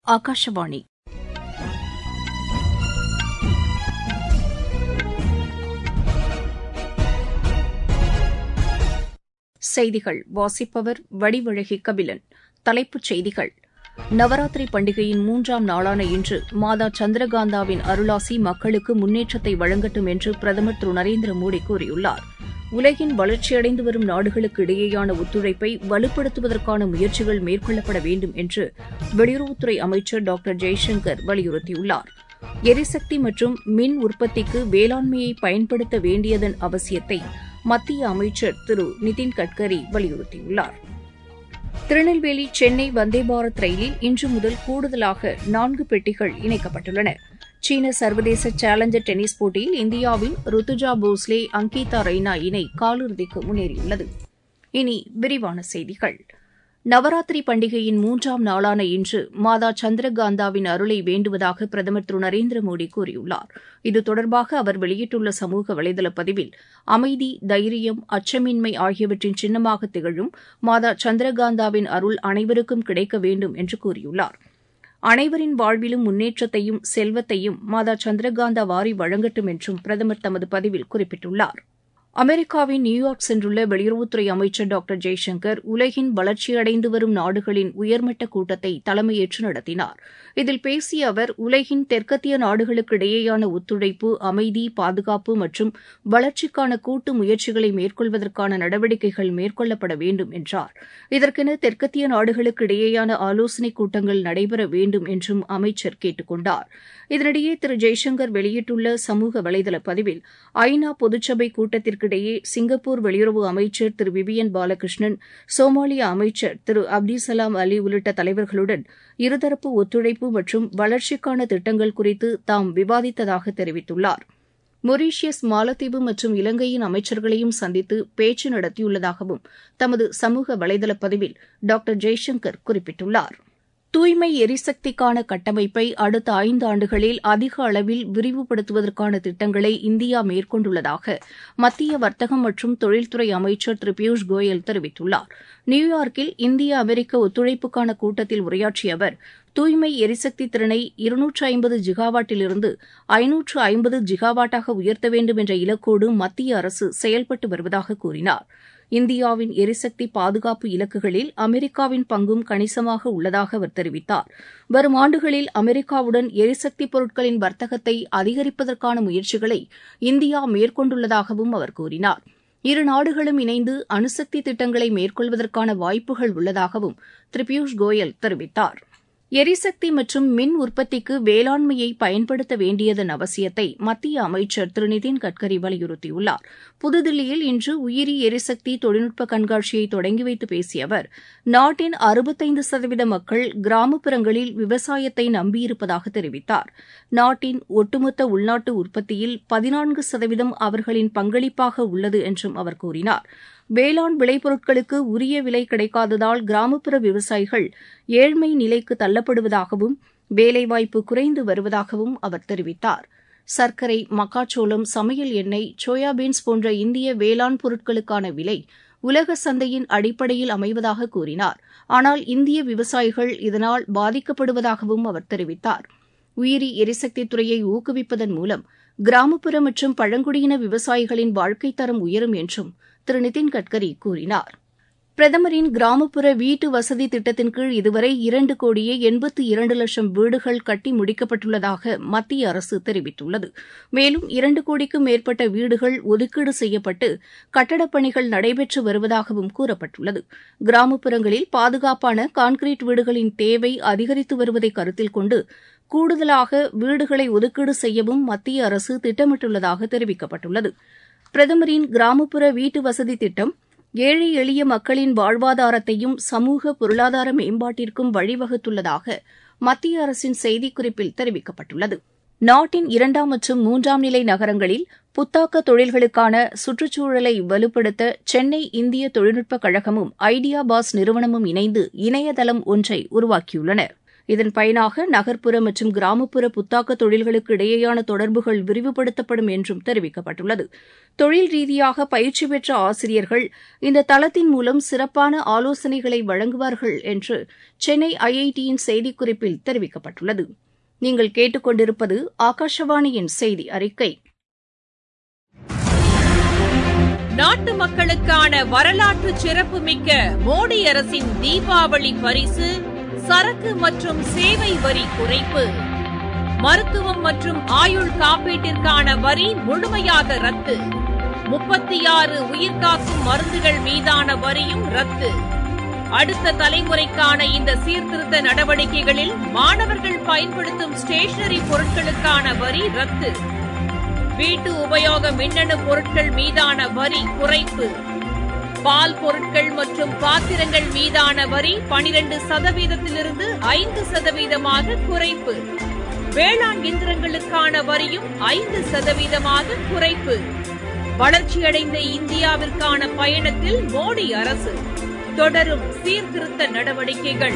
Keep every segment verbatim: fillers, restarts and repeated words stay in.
ஆகாஷவாணி. செய்திகள் வாசிப்பவர் வடிவழகி கபிலன். தலைப்புச் செய்திகள்: நவராத்திரி பண்டிகையின் மூன்றாம் நாளான இன்று மாதா சந்திரகாந்தாவின் அருளாசி மக்களுக்கு முன்னேற்றத்தை வழங்கட்டும் என்று பிரதமர் திரு நரேந்திர மோடி கூறியுள்ளார். உலகின் வளர்ச்சியடைந்து வரும் நாடுகளுக்கு இடையேயான ஒத்துழைப்பை வலுப்படுத்துவதற்கான முயற்சிகள் மேற்கொள்ளப்பட வேண்டும் என்று வெளியுறவுத்துறை அமைச்சர் டாக்டர் ஜெய்சங்கர் வலியுறுத்தியுள்ளார். எரிசக்தி மற்றும் மின் உற்பத்திக்கு வேளாண்மையை பயன்படுத்த வேண்டியதன் அவசியத்தை மத்திய அமைச்சர் திரு நிதின் கட்கரி வலியுறுத்தியுள்ளார். திருநெல்வேலி சென்னை வந்தே பாரத் ரயிலில் இன்று முதல் கூடுதலாக நான்கு பெட்டிகள் இணைக்கப்பட்டுள்ளன. சீன சர்வதேச சேலஞ்சர் டென்னிஸ் போட்டியில் இந்தியாவின் ருத்துஜா போஸ்லே அங்கிதா ரெய்னா இணை காலிறுதிக்கு முன்னேறியுள்ளது. இனி விரிவான செய்திகள். நவராத்திரி பண்டிகையின் மூன்றாம் நாளான இன்று மாதா சந்திரகாந்தாவின் அருளை வேண்டுவதாக பிரதமர் திரு நரேந்திர மோடி கூறியுள்ளார். இது தொடர்பாக அவர் வெளியிட்டுள்ள சமூக வலைதள பதிவில் அமைதி, தைரியம், அச்சமின்மை ஆகியவற்றின் சின்னமாக திகழும் மாதா சந்திரகாந்தாவின் அருள் அனைவருக்கும் கிடைக்க வேண்டும் என்று கூறியுள்ளார். அனைவரின் வாழ்விலும் முன்னேற்றத்தையும் செல்வத்தையும் மாதா சந்திரகாந்தா வாரி வழங்கட்டும் என்றும் பிரதமர் தமது பதிவில் குறிப்பிட்டுள்ளார். அமெரிக்காவின் நியூயார்க் சென்றுள்ள வெளியுறவுத்துறை அமைச்சர் டாக்டர் ஜெய்சங்கர் உலகின் வளர்ச்சியடைந்து வரும் நாடுகளின் உயர்மட்ட கூட்டத்தை தலைமையேற்று நடத்தினார். இதில் பேசிய அவர், உலகின் தெற்கத்திய நாடுகளுக்கு இடையேயான ஒத்துழைப்பு, அமைதி, பாதுகாப்பு மற்றும் வளர்ச்சிக்கான கூட்டு முயற்சிகளை மேற்கொள்வதற்கான நடவடிக்கைகள் மேற்கொள்ளப்பட வேண்டும் என்றார். இதற்கென தெற்கத்திய நாடுகளுக்கு இடையேயான ஆலோசனைக் கூட்டங்கள் நடைபெற வேண்டும் என்றும் அமைச்சர் கேட்டுக் கொண்டார். இதனிடையே திரு ஜெய்சங்கர் வெளியிட்டுள்ள சமூக வலைதள பதிவில், ஐநா பொதுச்சபை கூட்டத்திற்கிடையே சிங்கப்பூர் வெளியுறவு அமைச்சர் திரு விவியன் பாலகிருஷ்ணன், சோமாலியா அமைச்சர் திரு அப்டிசலாம் அலி உள்ளிட்ட தலைவர்களுடன் இருதரப்பு ஒத்துழைப்பு மற்றும் வளர்ச்சிக்கான திட்டங்கள் குறித்து தாம் விவாதித்ததாக தெரிவித்துள்ளார். மொரீஷியஸ், மாலத்தீவு மற்றும் இலங்கையின் அமைச்சர்களையும் சந்தித்து பேச்சு நடத்தியுள்ளதாகவும் தமது சமூக வலைதள பதிவில் டாக்டர் ஜெய்சங்கர் குறிப்பிட்டுள்ளார். தூய்மை எரிசக்திக்கான கட்டமைப்பை அடுத்த ஐந்து ஆண்டுகளில் அதிக அளவில் விரிவுபடுத்துவதற்கான திட்டங்களை இந்தியா மேற்கொண்டுள்ளதாக மத்திய வர்த்தகம் மற்றும் தொழில்துறை அமைச்சர் திரு பியூஷ் கோயல் தெரிவித்துள்ளார். நியூயார்க்கில் இந்திய அமெரிக்க ஒத்துழைப்புக்கான கூட்டத்தில் உரையாற்றிய அவர், தூய்மை எரிசக்தி திறனை இருநூற்று ஐம்பது ஜிகாவாட்டிலிருந்து ஐநூற்று ஐம்பது ஜிகாவாட்டாக உயர்த்த வேண்டும் என்ற இலக்கோடு மத்திய அரசு செயல்பட்டு வருவதாக கூறினார். இந்தியாவின் எரிசக்தி பாதுகாப்பு இலக்குகளில் அமெரிக்காவின் பங்கும் கணிசமாக உள்ளதாக அவர் தெரிவித்தார். வரும் ஆண்டுகளில் அமெரிக்காவுடன் எரிசக்தி பொருட்களின் வர்த்தகத்தை அதிகரிப்பதற்கான முயற்சிகளை இந்தியா மேற்கொண்டுள்ளதாகவும் அவர் கூறினார். இரு நாடுகளும் இணைந்து அணுசக்தி திட்டங்களை மேற்கொள்வதற்கான வாய்ப்புகள் உள்ளதாகவும் திரு பியூஷ் கோயல் தெரிவித்தார். எரிசக்தி மற்றும் மின் உற்பத்திக்கு வேளாண்மையை பயன்படுத்த வேண்டியதன் அவசியத்தை மத்திய அமைச்சர் திரு நிதின் கட்கரி வலியுறுத்தியுள்ளார். புதுதில்லியில் இன்று உயிரி எரிசக்தி தொழில்நுட்ப கண்காட்சியை தொடங்கி வைத்து பேசிய அவர், நாட்டின் அறுபத்தைந்து சதவீத மக்கள் கிராமப்புறங்களில் விவசாயத்தை நம்பியிருப்பதாக தெரிவித்தார். நாட்டின் ஒட்டுமொத்த உள்நாட்டு உற்பத்தியில் பதினான்கு சதவீதம் அவர்களின் பங்களிப்பாக உள்ளது என்றும் அவர் கூறினார். வேளாண் விளைபொருட்களுக்கு உரிய விலை கிடைக்காததால் கிராமப்புற விவசாயிகள் ஏழ்மை நிலைக்கு தள்ளப்படுவதாகவும் வேலைவாய்ப்பு குறைந்து வருவதாகவும் அவர் தெரிவித்தார். சர்க்கரை, மக்காச்சோளம், சமையல் எண்ணெய், சோயாபீன்ஸ் போன்ற இந்திய வேளாண் பொருட்களுக்கான விலை உலக சந்தையின் அடிப்படையில் அமைவதாக கூறினார். ஆனால் இந்திய விவசாயிகள் இதனால் பாதிக்கப்படுவதாகவும் அவர் தெரிவித்தார். உயிரி எரிசக்தி துறையை ஊக்குவிப்பதன் மூலம் கிராமப்புற மற்றும் பழங்குடியின விவசாயிகளின் வாழ்க்கைத் தரம் உயரும் என்றும் திரு நிதின் கட்கரி கூறினார். பிரதமரின் கிராமப்புற வீட்டு வசதி திட்டத்தின் கீழ் இதுவரை இரண்டு கோடியே எண்பத்து இரண்டு லட்சம் வீடுகள் கட்டி முடிக்கப்பட்டுள்ளதாக மத்திய அரசு தெரிவித்துள்ளது. மேலும் இரண்டு கோடிக்கும் மேற்பட்ட வீடுகள் ஒதுக்கீடு செய்யப்பட்டு கட்டடப் பணிகள் நடைபெற்று வருவதாகவும் கூறப்பட்டுள்ளது. கிராமப்புறங்களில் பாதுகாப்பான கான்கிரீட் வீடுகளின் தேவை அதிகரித்து வருவதை கருத்தில் கொண்டு கூடுதலாக வீடுகளை ஒதுக்கீடு செய்யவும் மத்திய அரசு திட்டமிட்டுள்ளதாக தெரிவிக்கப்பட்டுள்ளது. பிரதமரின் கிராமப்புற வீட்டு வசதி திட்டம் ஏழை எளிய மக்களின் வாழ்வாதாரத்தையும் சமூக பொருளாதார மேம்பாட்டிற்கும் வழிவகுத்துள்ளதாக மத்திய அரசின் செய்திக்குறிப்பில் தெரிவிக்கப்பட்டுள்ளது. நாட்டின் இரண்டாம் மற்றும் மூன்றாம் நிலை நகரங்களில் புத்தாக்க தொழில்களுக்கான சுற்றுச்சூழலை வலுப்படுத்த சென்னை இந்திய தொழில்நுட்பக் கழகமும் ஐடியா பாஸ் நிறுவனமும் இணைந்து இணையதளம் ஒன்றை உருவாக்கியுள்ளன. இதன் பயனாக நகர்ப்புற மற்றும் கிராமப்புற புத்தாக்க தொழில்களுக்கு இடையேயான தொடர்புகள் விரிவுபடுத்தப்படும் என்றும் தெரிவிக்கப்பட்டுள்ளது. தொழில் ரீதியாக பயிற்சி பெற்ற ஆசிரியர்கள் இந்த தளத்தின் மூலம் சிறப்பான ஆலோசனைகளை வழங்குவார்கள் என்று சென்னை ஐஐடியின் செய்திக்குறிப்பில் தெரிவிக்கப்பட்டுள்ளது. நீங்கள் கேட்டுக்கொண்டிருப்பது ஆகாஷவாணியின் செய்தி அறிக்கை. நாட்டு மக்களுக்கான வரலாற்று சிறப்புமிக்க மோடி அரசின் தீபாவளி பரிசு சரக்கு மற்றும் சேவை வரி குறைப்பு. மருத்துவம் மற்றும் ஆயுள் காப்பீட்டிற்கான வரி முழுமையாக ரத்து. முப்பத்தி ஆறு உயிர்காக்கும் மருந்துகள் மீதான வரியும் ரத்து. அடுத்த தலைமுறைக்கான இந்த சீர்திருத்த நடவடிக்கைகளில் மாணவர்கள் பயன்படுத்தும் ஸ்டேஷனரி பொருட்களுக்கான வரி ரத்து. வீட்டு உபயோக மின்னணு பொருட்கள் மீதான வரி குறைப்பு. பால் பொருட்கள் மற்றும் பாத்திரங்கள் மீதான வரி பனிரண்டு சதவீதத்திலிருந்து ஐந்து சதவீதமாக குறைப்பு. வேளாண் இயந்திரங்களுக்கான வரியும் ஐந்து சதவீதமாக குறைப்பு. வளர்ச்சியடைந்த இந்தியாவிற்கான பயணத்தில் மோடி அரசு தொடரும் சீர்திருத்த நடவடிக்கைகள்.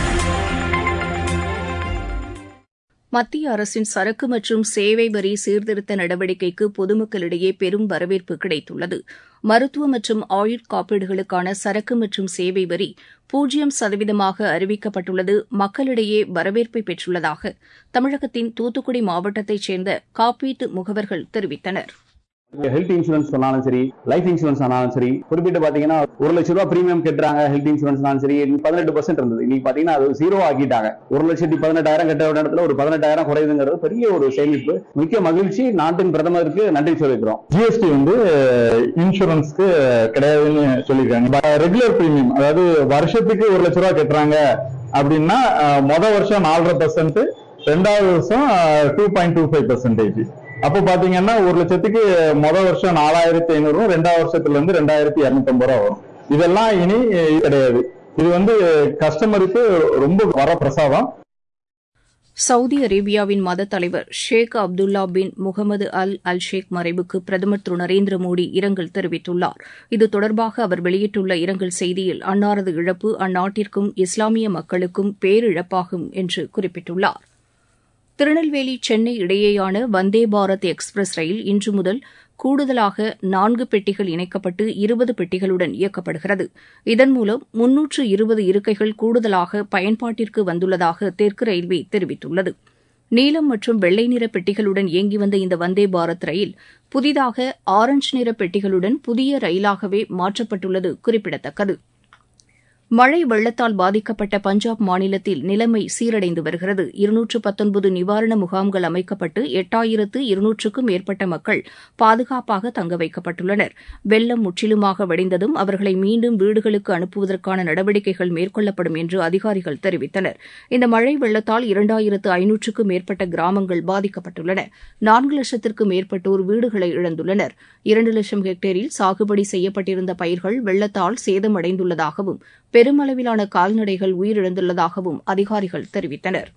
மத்திய அரசின் சரக்கு மற்றும் சேவை வரி சீர்திருத்த நடவடிக்கைக்கு பொதுமக்களிடையே பெரும் வரவேற்பு கிடைத்துள்ளது. மருத்துவ மற்றும் ஆயுள் காப்பீடுகளுக்கான சரக்கு மற்றும் சேவை வரி பூஜ்ஜியம் சதவீதமாக அறிவிக்கப்பட்டுள்ளது மக்களிடையே வரவேற்பை பெற்றுள்ளதாக தமிழகத்தின் தூத்துக்குடி மாவட்டத்தைச் சேர்ந்த காப்பீட்டு முகவர்கள் தெரிவித்தனர். ஹெல்த் இன்சூரன்ஸ் சொன்னாலும் சரி, லைஃப் இன்சூரன்ஸ் ஆனாலும் சரி, குறிப்பிட்டு பாத்தீங்கன்னா ஒரு லட்சம் ரூபாய் பிரீமியம் கட்டுறாங்க. ஹெல்த் இன்சூரன்ஸ்னாலும் சரி, பதினெட்டு பர்சன்ட் இருந்தது, இன்னைக்கு பாத்தீங்கன்னா அது ஜீரோ ஆக்கிட்டாங்க. ஒரு லட்சத்தி பதினெட்டாயிரம் கட்ட இடத்துல ஒரு பதினெட்டாயிரம் குறையுதுங்கிறது பெரிய ஒரு சேமிப்பு. மிக்க மகிழ்ச்சி. நாட்டின் பிரதமருக்கு நன்றி சொல்லிக்கிறோம். ஜிஎஸ்டி வந்து இன்சூரன்ஸ்க்கு கிடையாதுன்னு சொல்லியிருக்காங்க. ரெகுலர் பிரீமியம், அதாவது வருஷத்துக்கு ஒரு லட்சம் ரூபாய் கட்டுறாங்க அப்படின்னா மொதல் வருஷம் நாலரை பர்சன்ட், ரெண்டாவது வருஷம் two point two five percentage. அப்போ பாத்தீங்கன்னா ஒரு லட்சத்துக்கு முதல் வருஷம் நாலாயிரத்தி ஐநூறு, ரெண்டாவது வருஷத்துல இருந்து ரெண்டாயிரத்தி இருநூத்தி ஐம்பது ரூபா வரும். இதெல்லாம் இனி கிடையாது. இது வந்து கஸ்டமருக்கு ரொம்ப வர பிரசாதம். சவுதி அரேபியாவின் மத தலைவர் ஷேக் அப்துல்லா பின் முகமது அல் அல் ஷேக் மறைவுக்கு பிரதமர் திரு நரேந்திர மோடி இரங்கல் தெரிவித்துள்ளார். இது தொடர்பாக அவர் வெளியிட்டுள்ள இரங்கல் செய்தியில் அன்னாரது இழப்பு அந்நாட்டிற்கும் இஸ்லாமிய மக்களுக்கும் பேரிழப்பாகும் என்று குறிப்பிட்டுள்ளார். திருநெல்வேலி சென்னை இடையேயான வந்தே பாரத் எக்ஸ்பிரஸ் ரயில் இன்று முதல் கூடுதலாக நான்கு பெட்டிகள் இணைக்கப்பட்டு இருபது பெட்டிகளுடன் இயக்கப்படுகிறது. இதன் மூலம் முன்னூற்று இருபது இருக்கைகள் கூடுதலாக பயன்பாட்டிற்கு வந்துள்ளதாக தெற்கு ரயில்வே தெரிவித்துள்ளது. நீலம் மற்றும் வெள்ளை நிற பெட்டிகளுடன் இயங்கி வந்த இந்த வந்தே பாரத் ரயில் புதிதாக ஆரஞ்ச் நிற பெட்டிகளுடன் புதிய ரயிலாகவே மாற்றப்பட்டுள்ளது குறிப்பிடத்தக்கது. மழை வெள்ளத்தால் பாதிக்கப்பட்ட பஞ்சாப் மாநிலத்தில் நிலைமை சீரடைந்து வருகிறது. இருநூற்று பத்தொன்பது நிவாரண முகாம்கள் அமைக்கப்பட்டு எட்டாயிரத்து இருநூற்றுக்கும் மேற்பட்ட மக்கள் பாதுகாப்பாக தங்க வைக்கப்பட்டுள்ளனர். வெள்ளம் முற்றிலுமாக வடிந்ததும் அவர்களை மீண்டும் வீடுகளுக்கு அனுப்புவதற்கான நடவடிக்கைகள் மேற்கொள்ளப்படும் என்று அதிகாரிகள் தெரிவித்தனர். இந்த மழை வெள்ளத்தால் இரண்டாயிரத்து ஐநூற்றுக்கும் மேற்பட்ட கிராமங்கள் பாதிக்கப்பட்டுள்ளன. நான்கு லட்சத்திற்கும் மேற்பட்டோர் வீடுகளை இழந்துள்ளனர். இரண்டு லட்சம் ஹெக்டேரில் சாகுபடி செய்யப்பட்டிருந்த பயிர்கள் வெள்ளத்தால் சேதமடைந்துள்ளதாகவும் பெருமளவிலான கால்நடைகள் உயிரிழந்துள்ளதாகவும் அதிகாரிகள் தெரிவித்தனர்.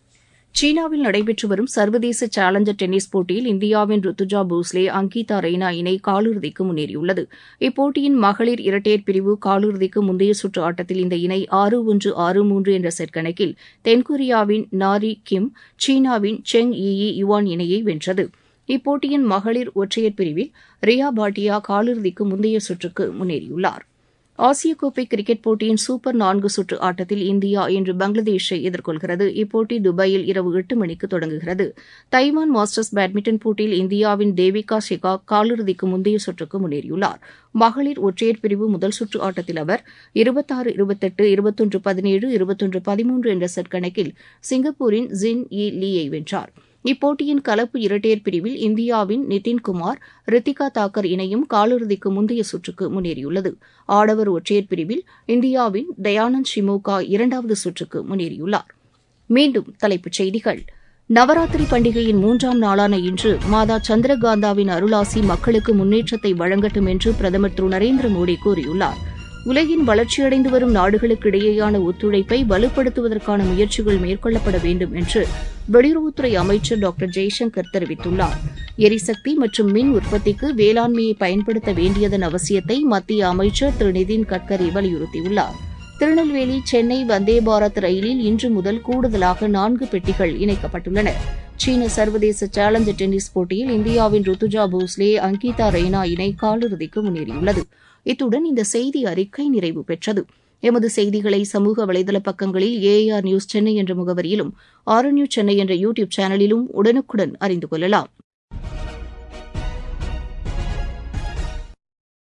சீனாவில் நடைபெற்று வரும் சர்வதேச சேலஞ்சர் டென்னிஸ் போட்டியில் இந்தியாவின் ருத்துஜா போஸ்லே, அங்கிதா ரெய்னா இணை காலிறுதிக்கு முன்னேறியுள்ளது. இப்போட்டியின் மகளிர் இரட்டையர் பிரிவு காலிறுதிக்கு முந்தைய சுற்று ஆட்டத்தில் இந்த இணை ஆறு ஒன்று ஆறு மூன்று என்ற செட் கணக்கில் தென்கொரியாவின் நாரி கிம், சீனாவின் செங் யி யுவான் இணையை வென்றது. இப்போட்டியின் மகளிர் ஒற்றையர் பிரிவில் ரியா பாட்டியா காலிறுதிக்கு முந்தைய சுற்றுக்கு முன்னேறியுள்ளார். ஆசிய கோப்பை கிரிக்கெட் போட்டியின் சூப்பர் நான்கு சுற்று ஆட்டத்தில் இந்தியா இன்று பங்களாதேஷை எதிர்கொள்கிறது. இப்போட்டி துபாயில் இரவு எட்டு மணிக்கு தொடங்குகிறது. தைவான் மாஸ்டர்ஸ் பேட்மிண்டன் போட்டியில் இந்தியாவின் தேவிகா ஷிகாக் காலிறுதிக்கு முந்தைய சுற்றுக்கு முன்னேறியுள்ளார். மகளிர் ஒற்றையர் பிரிவு முதல் சுற்று ஆட்டத்தில் அவர் இருபத்தாறு இருபத்தெட்டு, இருபத்தொன்று பதினேழு, இருபத்தொன்று பதிமூன்று என்ற செட் கணக்கில் சிங்கப்பூரின் ஜின் யி லீயை வென்றார். இப்போட்டியின் கலப்பு இரட்டையர் பிரிவில் இந்தியாவின் நிதின்குமார், ரித்திகா தாக்கர் இணையும் காலிறுதிக்கு முந்தைய சுற்றுக்கு முன்னேறியுள்ளது. ஆடவர் ஒற்றையர் பிரிவில் இந்தியாவின் தயானந்த் ஷிமோகா இரண்டாவது சுற்றுக்கு முன்னேறியுள்ளார். மீண்டும் தலைப்புச் செய்திகள். நவராத்திரி பண்டிகையின் மூன்றாம் நாளான இன்று மாதா சந்திரகாந்தாவின் அருளாசி மக்களுக்கு முன்னேற்றத்தை வழங்கட்டும் என்று பிரதமர் திரு நரேந்திர மோடி கூறியுள்ளார். உலகின் வளர்ச்சியடைந்து வரும் நாடுகளுக்கு இடையேயான ஒத்துழைப்பை வலுப்படுத்துவதற்கான முயற்சிகள் மேற்கொள்ளப்பட வேண்டும் என்று வெளியுறவுத்துறை அமைச்சர் டாக்டர் ஜெய்சங்கர் தெரிவித்துள்ளார். எரிசக்தி மற்றும் மின் உற்பத்திக்கு வேளாண்மையை பயன்படுத்த வேண்டியதன் அவசியத்தை மத்திய அமைச்சர் திரு நிதின் கட்கரி வலியுறுத்தியுள்ளார். திருநெல்வேலி சென்னை வந்தே பாரத் ரயிலில் இன்று முதல் கூடுதலாக நான்கு பெட்டிகள் இணைக்கப்பட்டுள்ளன. சீன சர்வதேச சேலஞ்சர் டென்னிஸ் போட்டியில் இந்தியாவின் ருத்துஜா போஸ்லே அங்கிதா ரெய்னா இணை காலிறுதிக்கு முன்னேறியுள்ளது. இத்துடன் இந்த செய்தி அறிக்கை நிறைவு பெற்றது. எமது செய்திகளை சமூக வலைதள பக்கங்களில் ஏஆர் நியூஸ் சென்னை என்ற முகவரியிலும் ஆர் நியூஸ் சென்னை என்ற யூ டியூப் சேனலிலும் உடனுக்குடன் அறிந்து கொள்ளலாம்.